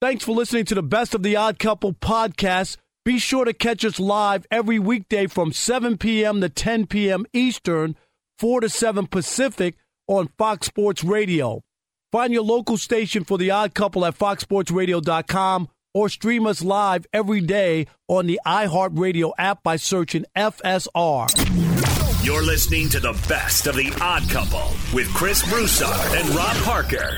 Thanks for listening to the Best of the Odd Couple podcast. Be sure to catch us live every weekday from 7 p.m. to 10 p.m. Eastern, 4 to 7 Pacific on Fox Sports Radio. Find your local station for The Odd Couple at foxsportsradio.com or stream us live every day on the iHeartRadio app by searching FSR. You're listening to the Best of the Odd Couple with Chris Broussard and Rob Parker.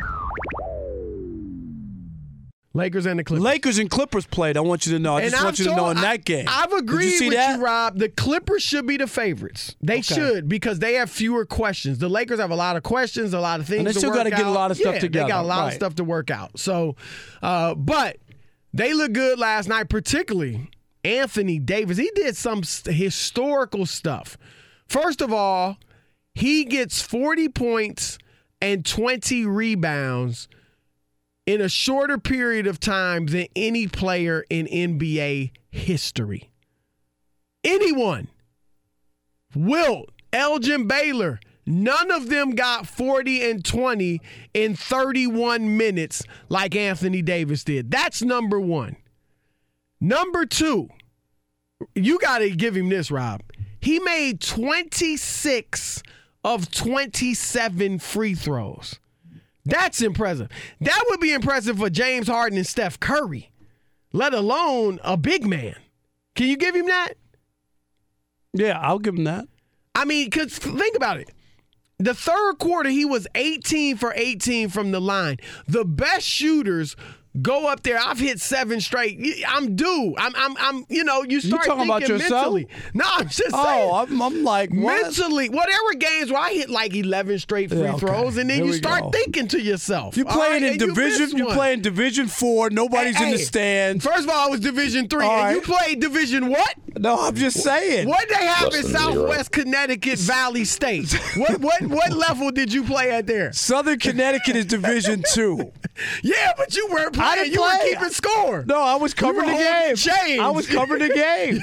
Lakers and the Clippers. Lakers and Clippers played. I want you to know. I just want you to know in that game. I've agreed with that? you, Rob. The Clippers should be the favorites. They should because they have fewer questions. The Lakers have a lot of questions, a lot of things. And they still got to get a lot of stuff together. They got a lot of stuff to work out. So, but they look good last night, particularly Anthony Davis. He did some historical stuff. First of all, he gets 40 points and 20 rebounds in a shorter period of time than any player in NBA history. Anyone. Wilt, Elgin Baylor, none of them got 40 and 20 in 31 minutes like Anthony Davis did. That's number one. Number two, you got to give him this, Rob. He made 26 of 27 free throws. That's impressive. That would be impressive for James Harden and Steph Curry, let alone a big man. Can you give him that? Yeah, I'll give him that. I mean, because think about it. The third quarter, he was 18 for 18 from the line. The best shooters go up there. I've hit 7 straight. I'm due. I'm you start talking thinking about yourself? mentally. No, I'm just saying. I'm like, what? Mentally, whatever games where I hit like 11 straight free throws, and then you start thinking to yourself. You're playing in Division. You're playing Division 4. Nobody's in the stands. First of all, I was Division 3. And you played Division what? No, I'm just saying. What they have in Southwest Connecticut Valley State? What level did you play at there? Southern Connecticut is Division 2. Yeah, but you weren't playing. You were keeping score. No, I was covering the game. Chains. I was covering the game.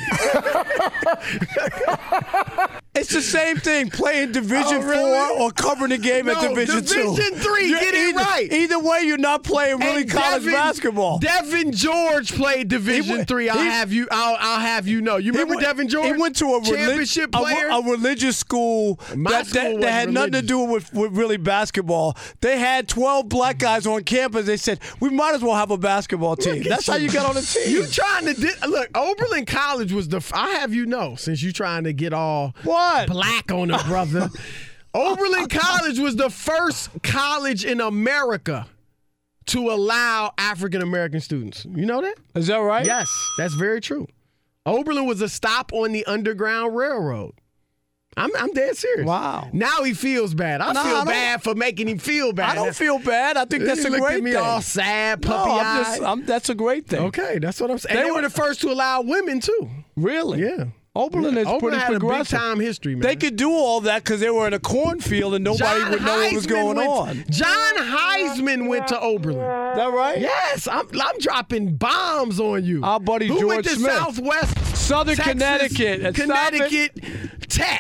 It's the same thing, playing Division 4 or covering the game at Division 2. Division 3, get it right. Either way, you're not playing really college basketball. Devin George played Division 3. I'll have you know. You remember Devin George? He went to a championship player, a religious school that had nothing to do with really basketball. They had 12 black guys on campus. They said, we might as well have a basketball team. That's how you got on the team. You trying to look? Oberlin College was I have you know, since you trying to get all black on it, brother. Oberlin College was the first college in America to allow African American students. You know that? Is that right? Yes, that's very true. Oberlin was a stop on the Underground Railroad. I'm dead serious. Wow. Now he feels bad. I feel bad for making him feel bad. I don't feel bad. I think that's a great thing. He looked at me all sad, puppy-eyed. That's a great thing. Okay, that's what I'm saying. They were the first to allow women, too. Really? Yeah. Oberlin is pretty had progressive. A big-time history, man. They could do all that because they were in a cornfield and nobody would know what was going on. John Heisman went to Oberlin. Is that right? Yes. I'm dropping bombs on you. Our buddy Who George went to Smith. Southwest Southern Texas, Connecticut. Connecticut Tech.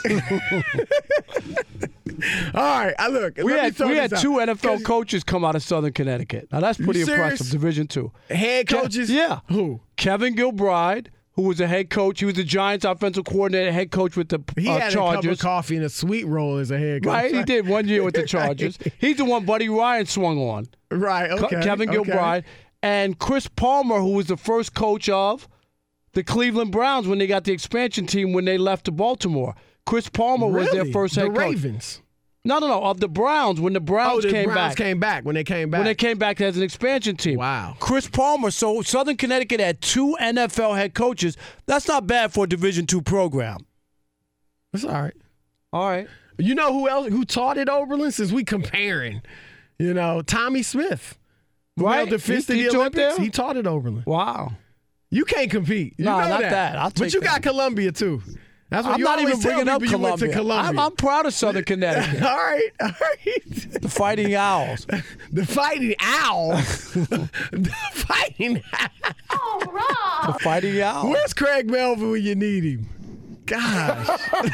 All right, look. We had 2 NFL coaches come out of Southern Connecticut. Now that's pretty impressive. Division 2 head coaches. Yeah. Who? Kevin Gilbride, who was a head coach. He was the Giants' offensive coordinator, head coach with the He had Chargers. a cup of coffee and a sweet roll as a head coach. Right, he did 1 year with the Chargers. He's the one Buddy Ryan swung on. Right. Okay. Kevin Gilbride and Chris Palmer, who was the first coach of the Cleveland Browns when they got the expansion team when they left to Baltimore. Chris Palmer was their first head coach. The Ravens. No, of the Browns when the Browns came back. When they came back. When they came back as an expansion team. Wow. Chris Palmer. So Southern Connecticut had 2 NFL head coaches. That's not bad for a Division II program. That's all right. All right. You know who taught at Oberlin? Since we comparing, Tommy Smith. Right. The fist of the Olympics. He taught at Oberlin. Wow. You can't compete. You know not that. I'll take but you that. got Columbia too. That's what I'm you not even always bringing tell up people you went to Columbia. I'm proud of Southern Connecticut. All right. The Fighting Owls. The Fighting Owls. The Fighting Owls. Oh, Rob. The Fighting Owls. Where's Craig Melvin when you need him? Gosh.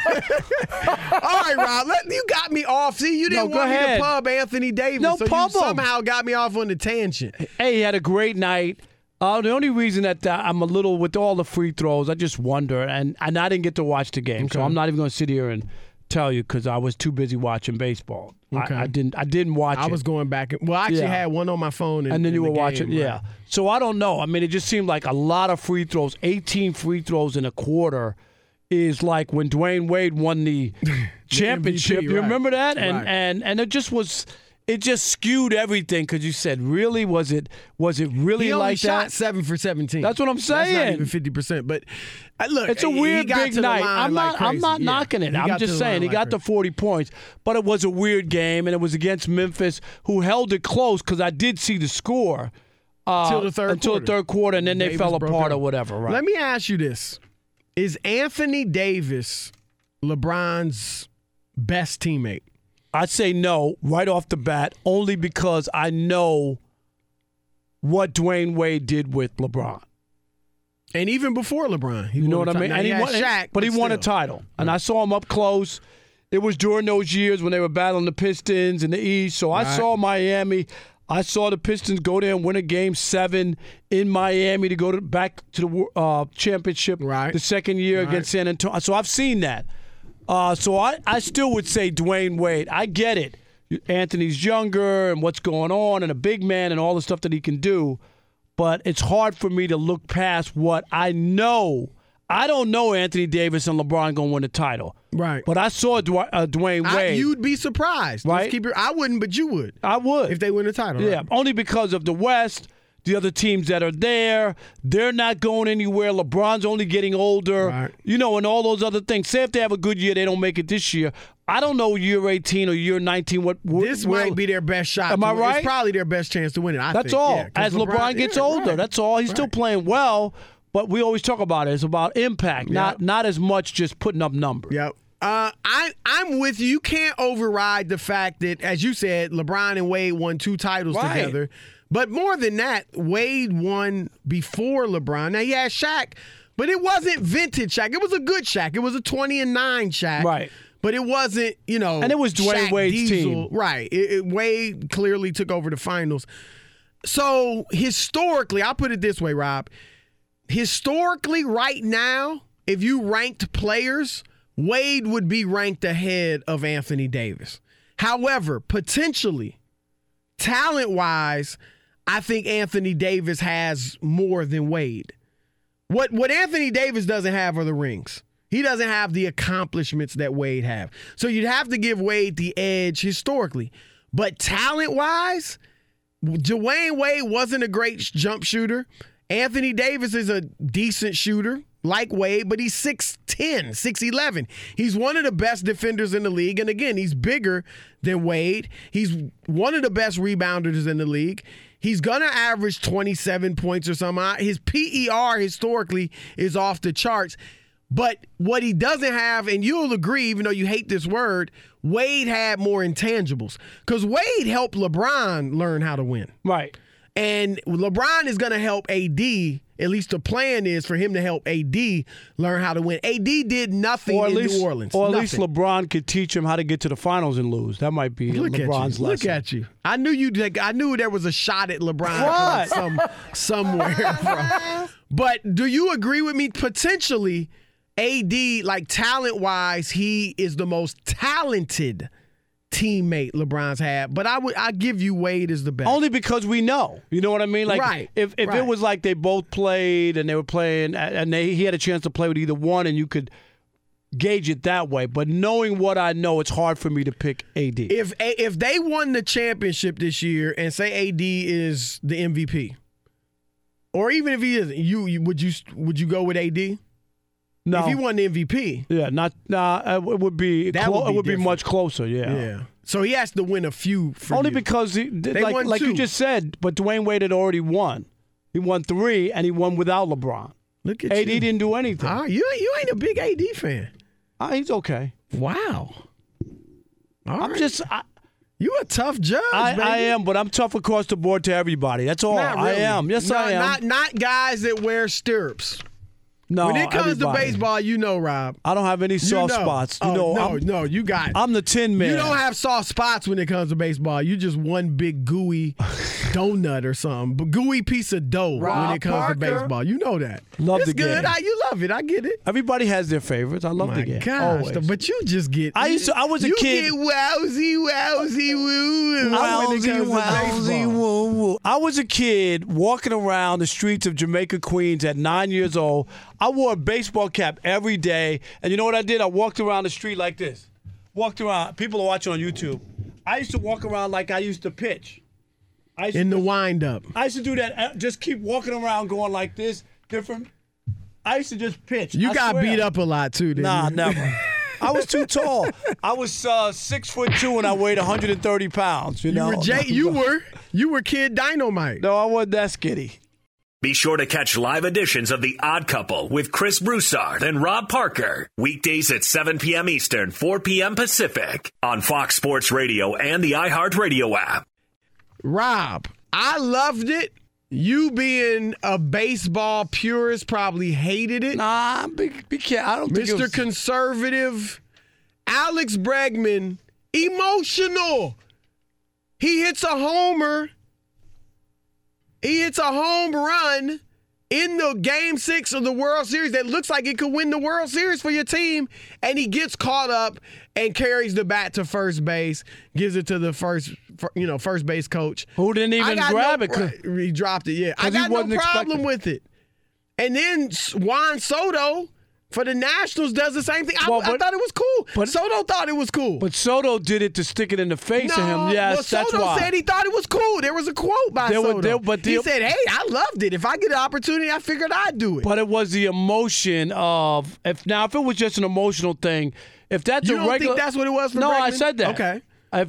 All right, Rob. You got me off. See, you didn't want me to pub Anthony Davis. No, so pub you somehow got me off on the tangent. Hey, he had a great night. The only reason that I'm a little with all the free throws, I just wonder, and I didn't get to watch the game, so I'm not even going to sit here and tell you because I was too busy watching baseball. Okay. I didn't watch it. I was going back. I actually had one on my phone. And then you were watching. Right? Yeah. So I don't know. I mean, it just seemed like a lot of free throws. 18 free throws in a quarter is like when Dwayne Wade won the championship. MVP, you remember that? Right. And it just was. It just skewed everything because you said, really, was it really he like that? He only shot 7 for 17. That's what I'm saying. That's not even 50%. But look, it's a weird big night. I'm not knocking it. I'm just saying he got the 40 points, but it was a weird game, and it was against Memphis, who held it close because I did see the score until the third quarter, and then they fell apart or whatever. Right? Let me ask you this: is Anthony Davis LeBron's best teammate? I'd say no right off the bat, only because I know what Dwayne Wade did with LeBron. And even before LeBron. You know what I mean? And he won Shaq, but he won a title. And I saw him up close. It was during those years when they were battling the Pistons in the East. So I saw Miami. I saw the Pistons go there and win a Game 7 in Miami to go back to the championship the second year against San Antonio. So I've seen that. So I still would say Dwayne Wade. I get it. Anthony's younger and what's going on and a big man and all the stuff that he can do. But it's hard for me to look past what I know. I don't know Anthony Davis and LeBron going to win the title. Right. But I saw Dwayne Wade. You'd be surprised. Right? I wouldn't, but you would. I would. If they win the title. Yeah, right? Only because of the West. The other teams that are there, they're not going anywhere. LeBron's only getting older, right. And all those other things. Say if they have a good year, they don't make it this year. I don't know year 18 or year 19. This might be their best shot. Am I right? It's probably their best chance to win it. That's all. Yeah, as LeBron gets older, that's all. He's still playing well, but we always talk about it. It's about impact, not as much just putting up numbers. Yep. I'm with you. You can't override the fact that, as you said, LeBron and Wade won 2 titles together. But more than that, Wade won before LeBron. Now, he had Shaq, but it wasn't vintage Shaq. It was a good Shaq. It was a 20-9 Shaq. Right. But it wasn't, And it was Dwayne Shaq Wade's Diesel. team. Right. Wade clearly took over the finals. So, historically, I'll put it this way, Rob. Historically, right now, if you ranked players, Wade would be ranked ahead of Anthony Davis. However, potentially, talent-wise, I think Anthony Davis has more than Wade. What Anthony Davis doesn't have are the rings. He doesn't have the accomplishments that Wade have. So you'd have to give Wade the edge historically. But talent-wise, Dwayne Wade wasn't a great jump shooter. Anthony Davis is a decent shooter, like Wade, but he's 6'10", 6'11". He's one of the best defenders in the league. And again, he's bigger than Wade. He's one of the best rebounders in the league. He's going to average 27 points or something. His PER historically is off the charts. But what he doesn't have, and you'll agree, even though you hate this word, Wade had more intangibles. Because Wade helped LeBron learn how to win. Right. And LeBron is going to help AD. At least the plan is for him to help AD learn how to win. AD did nothing in New Orleans. Or at least LeBron could teach him how to get to the finals and lose. That might be LeBron's lesson. Look at you. I knew there was a shot at LeBron somewhere. But do you agree with me? Potentially, AD, like talent-wise, he is the most talented teammate LeBron's had, but I give you Wade as the best. Only because we know. You know what I mean? Like, right. If it was like they both played and they were playing and he had a chance to play with either one and you could gauge it that way. But knowing what I know, it's hard for me to pick AD. If they won the championship this year and say AD is the MVP, or even if he isn't, would you go with AD? No. If he won the MVP. Yeah, it would be it would be much closer, Yeah. So he has to win a few for Only you. because like 2. you just said, but Dwayne Wade had already won. He won 3 and he won without LeBron. Look at AD you. didn't do anything. You ain't a big AD fan. He's okay. Wow. I'm just you a tough judge, baby. I am, but I'm tough across the board to everybody. That's all. Not really. I am. Yes, I am. Not guys that wear stirrups. No, when it comes everybody. to baseball, you know, Rob. I don't have any soft spots. No, you got it. I'm the Tin Man. You don't have soft spots when it comes to baseball. You just one big gooey donut or something, but gooey piece of dough when it comes to baseball. You know that. Love it's the good. game. You love it. I get it. Everybody has their favorites. I love the game. Gosh, Always. but you just get. I was a kid. You get wowsy woo. Wowsy woo woo. I was a kid walking around the streets of Jamaica, Queens at 9 years old. I wore a baseball cap every day. And you know what I did? I walked around the street like this. Walked around. People are watching on YouTube. I used to walk around like I used to pitch. In the wind-up. I used to do that. Just keep walking around going like this. Different. I used to just pitch. You got beat up a lot, too, didn't you? Never. I was too tall. I was 6'2" and I weighed 130 pounds. You know, you were Kid Dynamite. No, I wasn't that skinny. Be sure to catch live editions of The Odd Couple with Chris Broussard and Rob Parker. Weekdays at 7 p.m. Eastern, 4 p.m. Pacific on Fox Sports Radio and the iHeartRadio app. Rob, I loved it. You being a baseball purist probably hated it. Nah, be careful. I don't think Mr. Conservative, Alex Bregman, emotional. He hits a homer. He hits a home run in the Game 6 of the World Series that looks like it could win the World Series for your team, and he gets caught up and carries the bat to first base, gives it to the first base coach. Who didn't even grab it. He dropped it, yeah. I got no problem with it. And then Juan Soto for the Nationals does the same thing. I thought it was cool. But Soto thought it was cool. But Soto did it to stick it in the face of him. Yes, that's why. Soto said he thought it was cool. There was a quote by Soto. He said, hey, I loved it. If I get an opportunity, I figured I'd do it. But it was the emotion of if it was just an emotional thing, if that's you a don't regular. Think that's what it was for No, Bregman? I said that. Okay.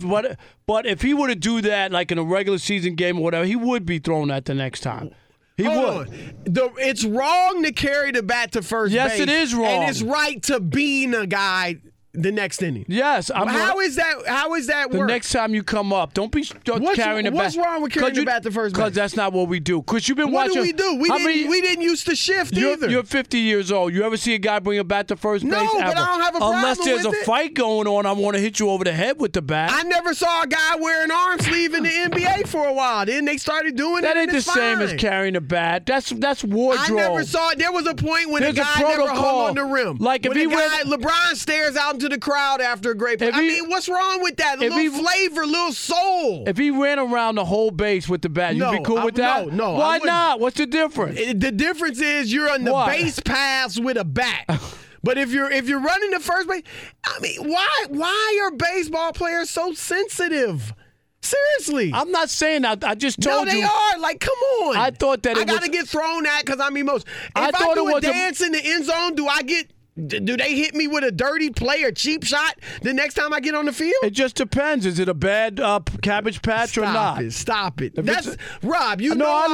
But if he were to do that like in a regular season game or whatever, he would be thrown at the next time. He would. It's wrong to carry the bat to first base. Yes, it is wrong. And it's right to bean a guy the next inning. Yes. How is that work? The next time you come up, don't be carrying the bat. What's wrong with carrying the bat to first base? Because that's not what we do. Because you've been watching. What do we do? We didn't used to shift either. You're 50 years old. You ever see a guy bring a bat to first base? No, but I don't have a problem Unless there's with a it. fight going on, I want to hit you over the head with the bat. I never saw a guy wear an arm sleeve in the NBA for a while. Then they started doing that. That ain't the same as carrying a bat. That's wardrobe. I never saw it. There was a point when There's the guy never hung protocol. on the rim. Like if when he LeBron stares out into the crowd after a great play. What's wrong with that? A little flavor, a little soul. If he ran around the whole base with the bat, you'd be cool with that? No. Why not? What's the difference? The difference is you're on the base paths with a bat. But if you're running the first base, I mean, why are baseball players so sensitive? Seriously. I'm not saying that. I just told you. No, they are. Like, come on. I thought that I got to get thrown at because I'm emotional. If I do a dance in the end zone, do they hit me with a dirty play or cheap shot the next time I get on the field? It just depends. Is it a bad Cabbage Patch or not? Stop it. That's Rob.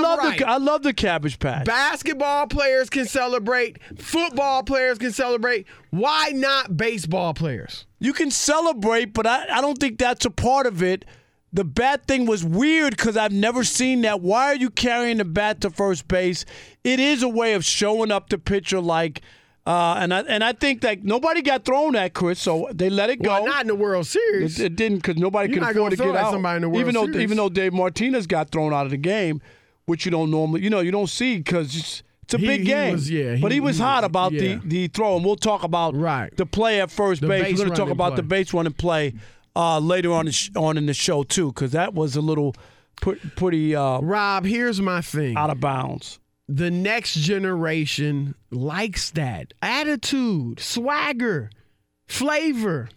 I love the Cabbage Patch. Basketball players can celebrate. Football players can celebrate. Why not baseball players? You can celebrate, but I don't think that's a part of it. The bat thing was weird because I've never seen that. Why are you carrying the bat to first base? It is a way of showing up the pitcher like. And I think that nobody got thrown at, Chris, so they let it go. Well, not in the World Series. It didn't because nobody could afford to get out. Somebody in the World Series. Even though Dave Martinez got thrown out of the game, which you don't normally, you don't see because it's a big game. But he was hot about the throw, and we'll talk about the play at first base. We're going to talk about the base running play later on in the show too, because that was a little pretty. Rob, here's my thing. Out of bounds. The next generation likes that attitude, swagger, flavor.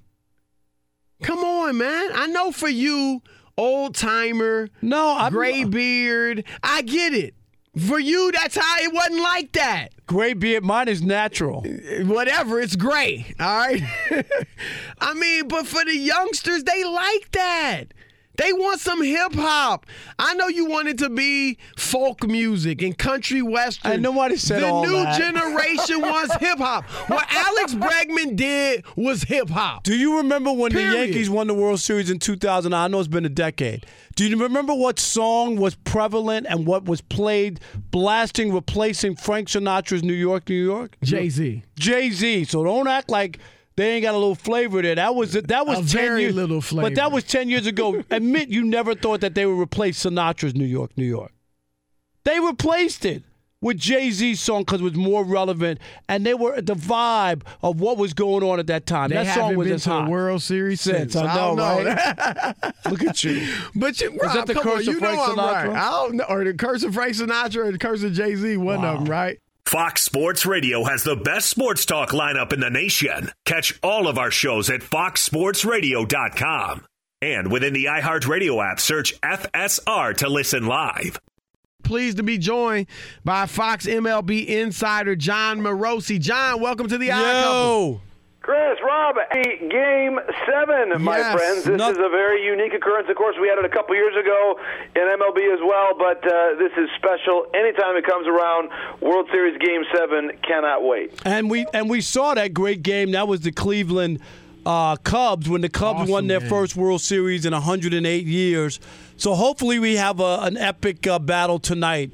Come on, man. I know for you, old timer, gray beard. I get it. For you, that's how it wasn't like that. Gray beard, mine is natural. Whatever, it's gray. All right. I mean, but for the youngsters, they like that. They want some hip-hop. I know you want it to be folk music and country western. And nobody said all that. The new generation wants hip-hop. What Alex Bregman did was hip-hop. Do you remember when Period. the Yankees won the World Series in 2000? I know it's been a decade. Do you remember what song was prevalent and what was played, blasting, replacing Frank Sinatra's New York, New York? Jay-Z. Jay-Z. So don't act like they ain't got a little flavor there. That was 10 very years, little flavor. But that was 10 years ago. Admit you never thought that they would replace Sinatra's New York, New York. They replaced it with Jay-Z's song because it was more relevant, and they were the vibe of what was going on at that time. They that song was been as to hot. the World Series since. I know, right? Look at you. But you, Rob, that the come curse on, of Frank I'm Sinatra? right. I don't know, or the curse of Frank Sinatra or the curse of Jay-Z, one of them, right? Fox Sports Radio has the best sports talk lineup in the nation. Catch all of our shows at foxsportsradio.com. And within the iHeartRadio app, search FSR to listen live. Pleased to be joined by Fox MLB insider John Morosi. John, welcome to the Odd Couple. Chris, Rob, Game 7, my friends. This is a very unique occurrence. Of course, we had it a couple years ago in MLB as well, but this is special. Anytime it comes around, World Series Game 7, cannot wait. And we saw that great game. That was the Cleveland Cubs when the Cubs won their first World Series in 108 years. So hopefully we have an epic battle tonight.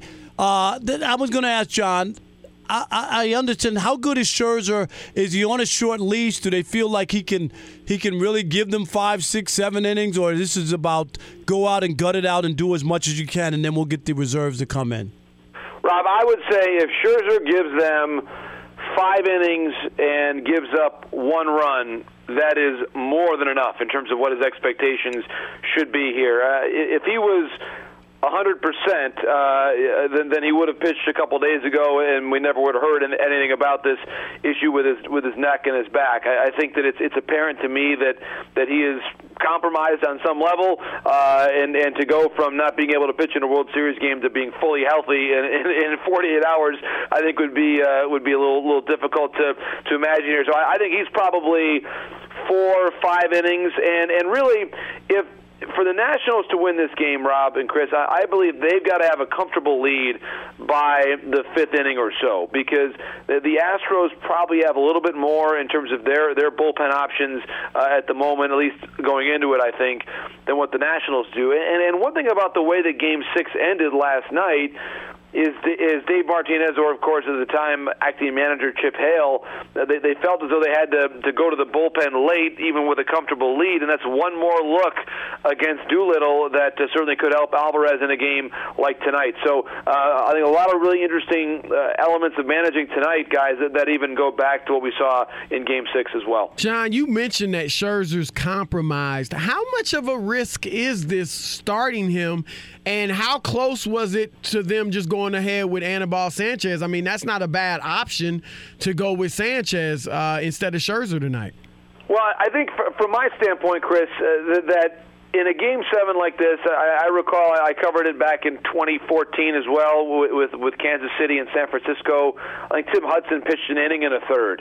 I was going to ask John, I understand how good is Scherzer? Is he on a short leash? Do they feel like he can really give them 5, 6, 7 innings, or this is about go out and gut it out and do as much as you can, and then we'll get the reserves to come in? Rob, I would say if Scherzer gives them 5 innings and gives up 1 run, that is more than enough in terms of what his expectations should be here. If he was 100%, then he would have pitched a couple days ago, and we never would have heard anything about this issue with his neck and his back. I think that it's apparent to me that he is compromised on some level, and to go from not being able to pitch in a World Series game to being fully healthy in 48 hours, I think would be a little difficult to imagine here. So I think he's probably 4 or 5 innings, and really if for the Nationals to win this game, Rob and Chris, I believe they've got to have a comfortable lead by the 5th inning or so, because the Astros probably have a little bit more in terms of their bullpen options at the moment, at least going into it, I think, than what the Nationals do. And one thing about the way that Game 6 ended last night is Dave Martinez, or of course at the time acting manager Chip Hale, they felt as though they had to go to the bullpen late, even with a comfortable lead, and that's one more look against Doolittle that certainly could help Alvarez in a game like tonight. So I think a lot of really interesting elements of managing tonight, guys, that even go back to what we saw in Game 6 as well. John, you mentioned that Scherzer's compromised. How much of a risk is this starting him, and how close was it to them just going ahead with Anibal Sanchez? I mean, that's not a bad option to go with Sanchez instead of Scherzer tonight. Well, I think from my standpoint, Chris, that in a Game 7 like this, I recall I covered it back in 2014 as well with Kansas City and San Francisco. I think Tim Hudson pitched an inning and a third.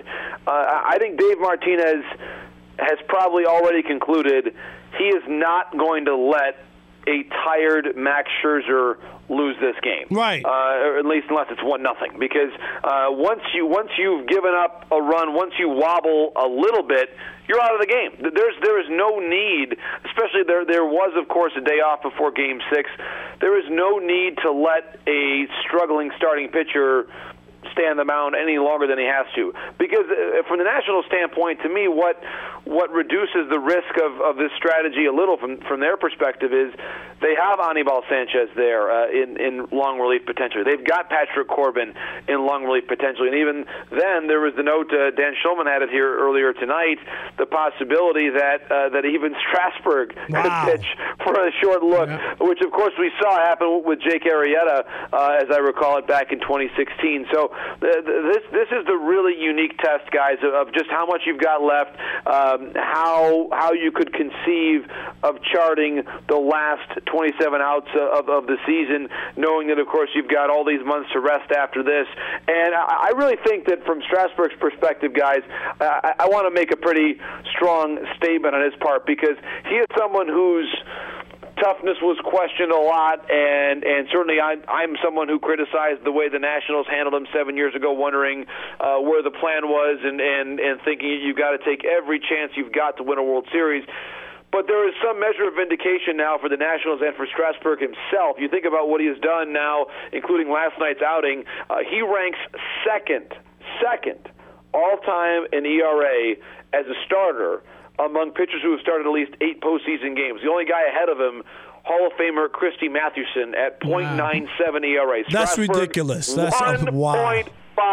I think Dave Martinez has probably already concluded he is not going to let a tired Max Scherzer lose this game, right? Or at least unless it's 1-0, because once you've given up a run, once you wobble a little bit, you're out of the game. There is no need, especially there was of course a day off before Game 6. There is no need to let a struggling starting pitcher stay on the mound any longer than he has to, because from the National standpoint, to me, what reduces the risk of this strategy a little from their perspective is they have Anibal Sanchez there in long relief potentially. They've got Patrick Corbin in long relief potentially, and even then there was the note, Dan Schulman had it here earlier tonight, the possibility that even Strasburg could pitch for a short look, which of course we saw happen with Jake Arrieta, as I recall it, back in 2016. So this is the really unique test, guys, of just how much you've got left, how you could conceive of charting the last 27 outs of the season, knowing that, of course, you've got all these months to rest after this. And I really think that from Strasburg's perspective, guys, I want to make a pretty strong statement on his part, because he is someone who's toughness was questioned a lot, and certainly I'm someone who criticized the way the Nationals handled him 7 years ago, wondering where the plan was and thinking you've got to take every chance you've got to win a World Series. But there is some measure of vindication now for the Nationals and for Strasburg himself. You think about what he has done now, including last night's outing. He ranks second all-time in ERA as a starter among pitchers who have started at least 8 postseason games. The only guy ahead of him, Hall of Famer Christy Mathewson, at .97 ERA. That's Strasburg, ridiculous. That's 1.56.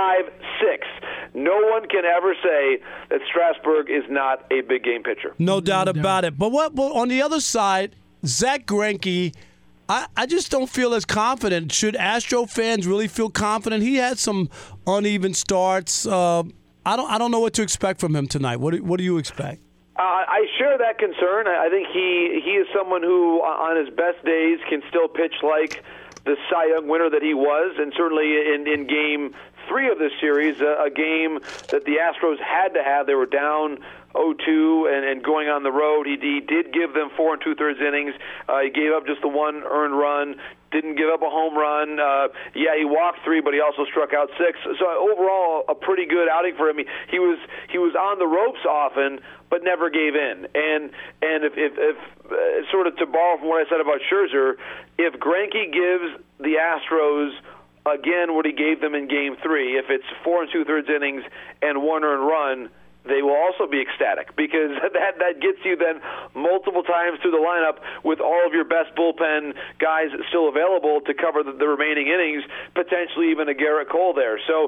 No one can ever say that Strasburg is not a big game pitcher. No doubt about it. But on the other side, Zach Greinke, I just don't feel as confident. Should Astro fans really feel confident? He had some uneven starts. I don't know what to expect from him tonight. What do you expect? I share that concern. I think he is someone who, on his best days, can still pitch like the Cy Young winner that he was, and certainly in Game 3 of this series, a game that the Astros had to have. They were down 0-2 and going on the road. He did give them 4 2/3 innings. He gave up just the 1 earned run. Didn't give up a home run. He walked 3, but he also struck out 6. So overall, a pretty good outing for him. He was on the ropes often, but never gave in. And if sort of to borrow from what I said about Scherzer, if Greinke gives the Astros again what he gave them in Game 3, if it's 4 2/3 innings and 1 earned run, they will also be ecstatic, because that gets you then multiple times through the lineup with all of your best bullpen guys still available to cover the remaining innings, potentially even a Garrett Cole there. So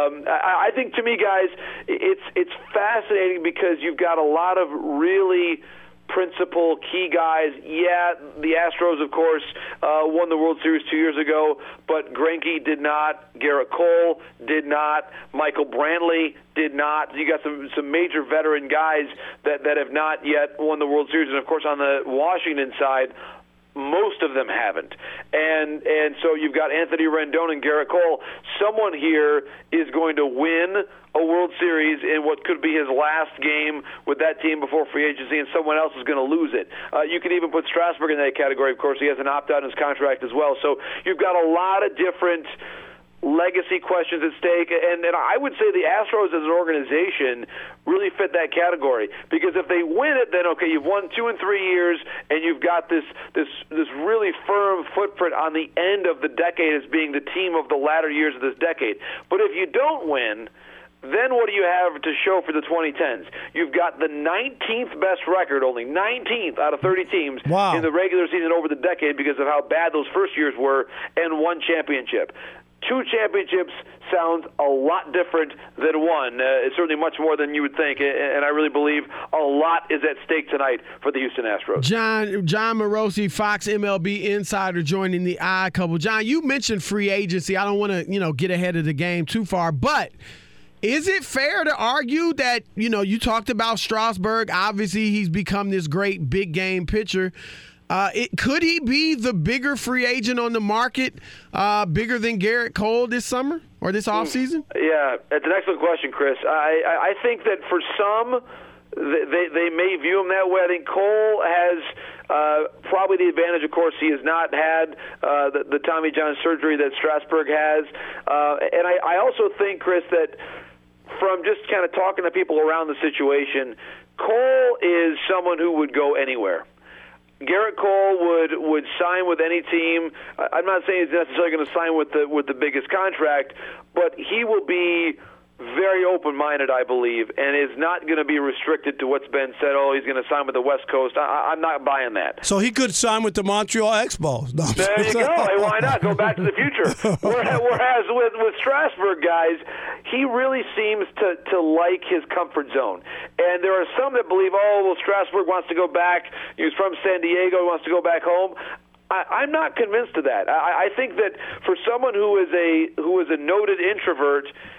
I think, to me, guys, it's fascinating because you've got a lot of really principal key guys. Yeah, the Astros, of course, won the World Series 2 years ago, but Greinke did not. Garrett Cole did not. Michael Brantley did not. You got some major veteran guys that have not yet won the World Series, and of course on the Washington side, most of them haven't. And so you've got Anthony Rendon and Garrett Cole. Someone here is going to win a World Series in what could be his last game with that team before free agency, and someone else is going to lose it. You can even put Strasburg in that category. Of course, he has an opt-out in his contract as well. So you've got a lot of different legacy questions at stake, and I would say the Astros as an organization really fit that category, because if they win it, then okay, you've won 2 and 3 years, and you've got this really firm footprint on the end of the decade as being the team of the latter years of this decade. But if you don't win, then what do you have to show for the 2010s? You've got the 19th best record, only 19th out of 30 teams in the regular season over the decade because of how bad those first years were, and 1 championship. 2 championships sounds a lot different than 1. It's certainly much more than you would think, and I really believe a lot is at stake tonight for the Houston Astros. John Morosi, Fox MLB insider, joining the Odd Couple. John, you mentioned free agency. I don't want to get ahead of the game too far, but is it fair to argue that, you talked about Strasburg. Obviously, he's become this great big game pitcher. Could he be the bigger free agent on the market, bigger than Garrett Cole this summer or this offseason? Yeah, that's an excellent question, Chris. I think that for some, they may view him that way. I think Cole has probably the advantage, of course, he has not had the Tommy John surgery that Strasburg has. And I also think, Chris, that from just kind of talking to people around the situation, Cole is someone who would go anywhere. Garrett Cole would sign with any team. I'm not saying he's necessarily going to sign with the biggest contract, but he will be very open-minded, I believe, and is not going to be restricted to what's been said. Oh, he's going to sign with the West Coast. I'm not buying that. So he could sign with the Montreal Expos. No, there you go. Hey, why not? Go back to the future. Whereas with Strasburg, guys, he really seems to like his comfort zone. And there are some that believe, Strasburg wants to go back. He was from San Diego. He wants to go back home. I'm not convinced of that. I think that for someone who is a noted introvert,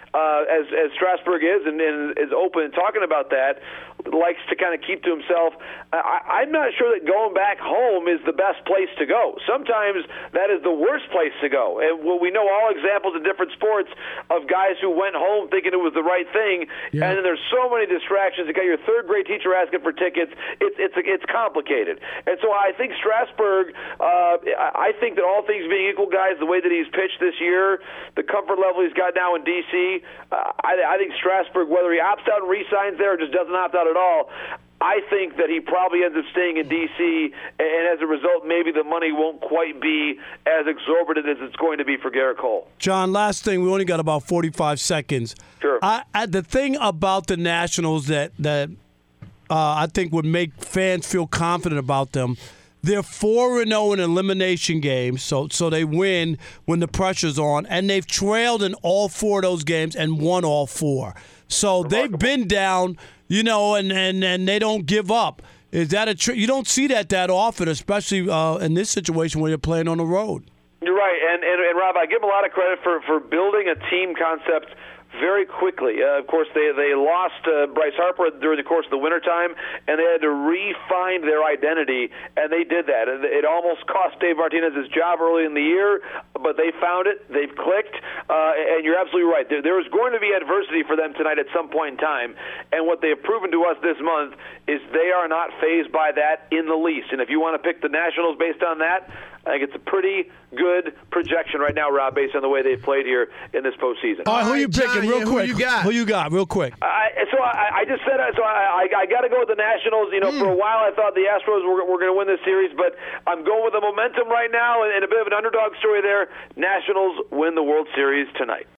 as Strasburg is and is open and talking about that, likes to kind of keep to himself. I'm not sure that going back home is the best place to go. Sometimes that is the worst place to go. And we know all examples in different sports of guys who went home thinking it was the right thing, and then there's so many distractions. You got your third-grade teacher asking for tickets. It's complicated. And so I think Strasburg, I think that all things being equal, guys, the way that he's pitched this year, the comfort level he's got now in D.C., I think Strasburg, whether he opts out and re-signs there or just doesn't opt out at all, I think that he probably ends up staying in D.C., and as a result, maybe the money won't quite be as exorbitant as it's going to be for Garrett Cole. John, last thing. We only got about 45 seconds. Sure. The thing about the Nationals that I think would make fans feel confident about them, they're 4-0 in elimination games, so they win when the pressure's on, and they've trailed in all 4 of those games and won all 4. So they've been down, and they don't give up. Is that you don't see that often, especially in this situation where you're playing on the road. You're right, and Rob, I give them a lot of credit for building a team concept very quickly. Of course, they lost Bryce Harper during the course of the wintertime, and they had to refine their identity, and they did that. It almost cost Dave Martinez his job early in the year, but they found it. They've clicked, and you're absolutely right. There is going to be adversity for them tonight at some point in time, and what they have proven to us this month is they are not fazed by that in the least. And if you want to pick the Nationals based on that, I think it's a pretty good projection right now, Rob, based on the way they've played here in this postseason. All right, who you picking, real quick? Who you got, real quick? I just said I got to go with the Nationals. For a while I thought the Astros were going to win this series, but I'm going with the momentum right now and a bit of an underdog story there. Nationals win the World Series tonight.